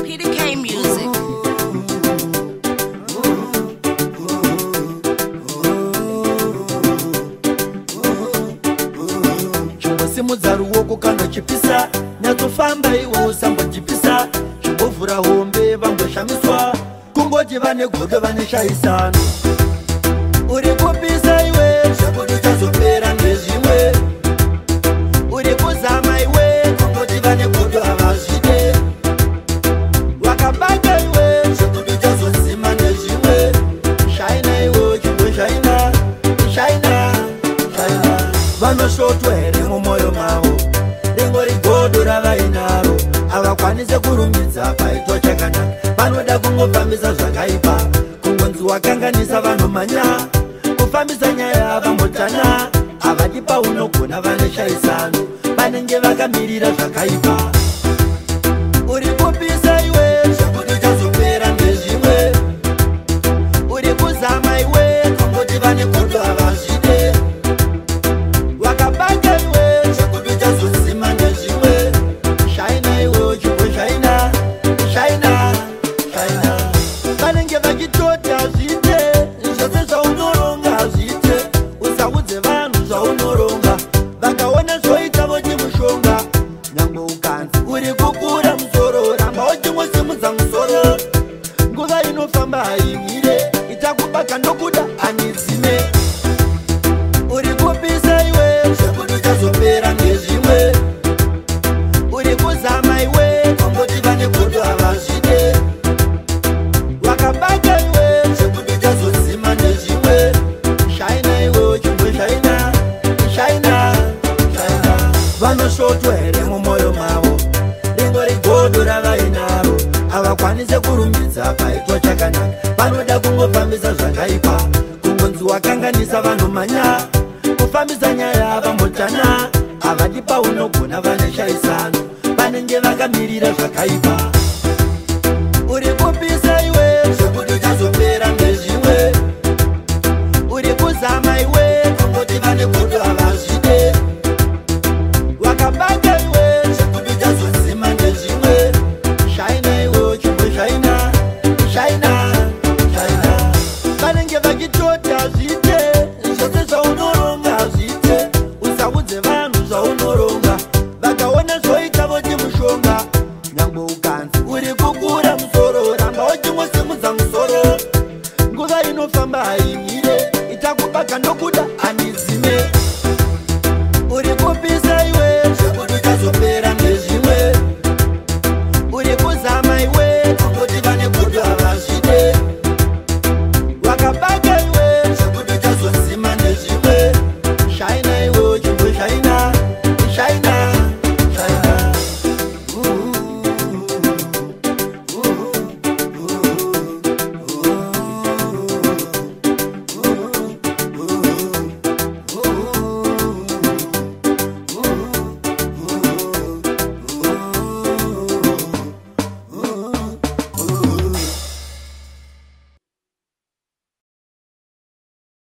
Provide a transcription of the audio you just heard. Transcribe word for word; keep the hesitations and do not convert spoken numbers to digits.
P D K Music. Simudza ruoko kana chipisa nyatofamba iwo usamba chipisa chimbovhura hombe vangoshamiswa kungoti vane godo vane shaisano uri kupisa iwe zvekuti chazopera nezvimwe uri kuzama iwe kungoti vane godo havazvide wakabata iwe zvekuti chazozima nezvimwe shaina iwe chimboshaina shaina shaina vanoshotwa here mumwoyo mavo ringori godo ravainaro havakwanise kurumbidza paitwa chakanaka vanoda kungofambisa zvakaipa kungonzi wakanganisa vanhu manya kufambisa nyaya vambotana havadi paunogona vaneshaisano vanenge vakamirira zvakaipa uri kupisa iwe zvekuti chazopera nezvimwe uri kuzama iwe kungoti vane godo havazvide wakabata iwe zvekuti chazozima nezvimwe shaina iwe chimboshaina shaina shaina vanenge vachitoti hazviite zvose zvaunoronga hazviite usaudze vanhu zvaunoronga vakaona zvoita voti mushonga nyangwe ukanzi uri kukura musoro ramba uchingosimudza musoro nguva inofamba haimire itakubaka nokuda hanizime uri kupisa iwe zvekuti chazopera nezvimwe uri kuzama iwe kungoti vane godo havazvide wakabata iwe zvekuti chazozima nezvimwe shaina iwe chimboshaina shaina shaina vanoshotwa here mumwoyo mavo ringori godo ravainaro havakwanise kurumbidza paitwa chakanaka vanoda kungofambisa zvakaipa kungonzi wakanganisa vanhu manya kufambisa nyaya vambotana havadi paunogona vaneshaisano vanenge vakamirira zvakaipa uri kupisa iwe zvekuti chazopera nezvimwe uri kuzama iwe kungoti vane godo havazvide wakabata iwe zvekuti chazozima nezvimwe shaina iwe chimboshaina shaina shaina vanenge vachitoti hazviite zvose zvaunoronga hazviite usaudze vanhu zvaunoronga vakaona zvoita voti mushonga nyangwe ukanzi uri kukura musoro ramba uchingosimudza musoro nguva inofamba haimire itakubaka nokuda hanizime uri kupisa iwe zvekuti chazopera nezvimwe uri kuzama iwe